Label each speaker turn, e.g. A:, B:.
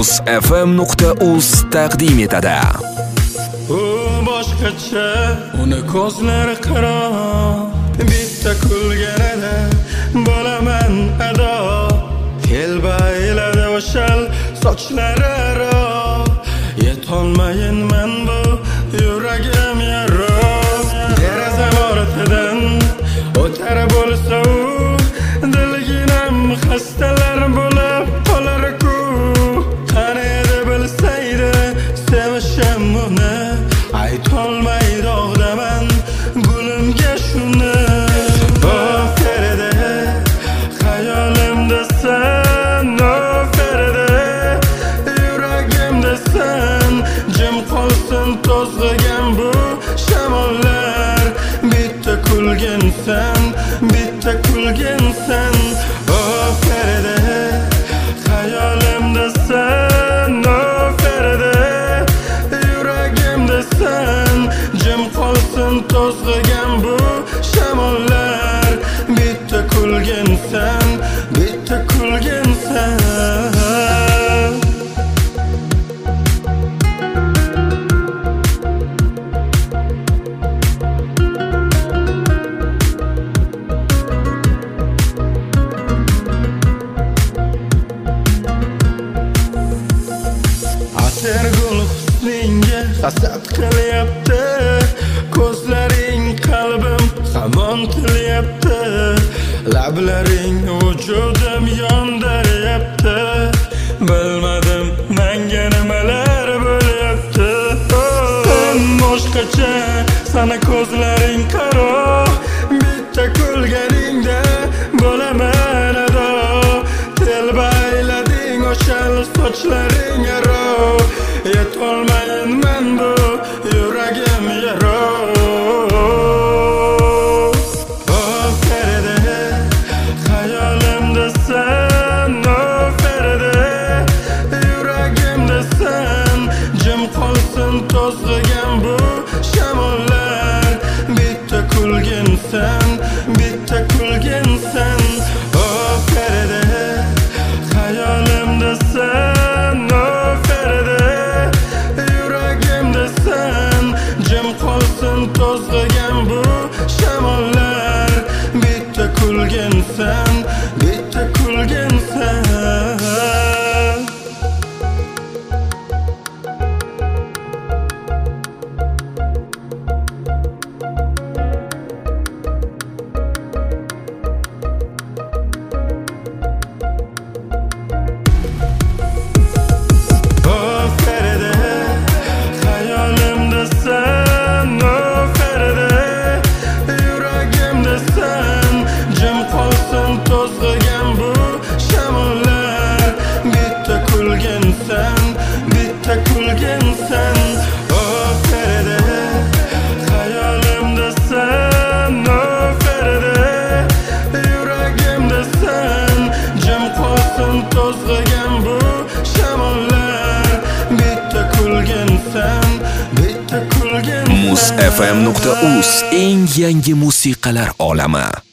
A: muzfm.uz taqdim etadi.
B: U boshqacha, uni ko'zlari qaro, bitta kulganida bo'laman ado. Telbayladi o'shal sochlari aro, yetolmayin men bu yuragim yaro. Derazam ortidan o'tar bo'lsa u, dilginam xastalar bo'lib qolar-ku. Qani edi bilsaydi sevishim uni, aytolmaydi og'daman gulimga shuni. O Feride, xayolimda sen, o Feride, yuragimda sen, jim qolsin to'zg'igan bu shamollar. Bitta kulginsan, bitta kulginsan, o Feride, xayolimda sen, o Feride, yuragimda sen, jim qolsin to'zg'igan bu shamollar. Bitta kulginsan, bitta kulginsan. Atergul husningga hasad qilyapti, ko'zlaring qalbim hamon tilyapti, lablaring vujudim yondiryapti. Bilmadim menga nimalar bo'lyapti. Sen boshqacha, sana ko'zlaring qaro, bitta kulganingda bo'laman ado. Telbaylading o'shal sochlaring aro, yetolmayin men bu yuragim yaro. O Feride, xayolimda sen, o Feride, yuragimda sen, jim qolsin to'zg'igan bu shamollar. Bitta kulginsan, bitta kulginsan, o Feride, xayolimda sen, o Feride, yuragimda sen, jim qolsin to'zg'igan bu shamollar. Bitta kulginsan, bitta kulginsan. To'zg'igan bu shamollar. Bitta kulginsan, bitta kulginsan, o Feride, xayolimda sen, o Feride, yuragimda sen, jim qolsin to'zg'igan bu shamollar. Bitta kulginsan, bitta kulginsan.
A: muzfm.uz eng yangi musiqalar olami.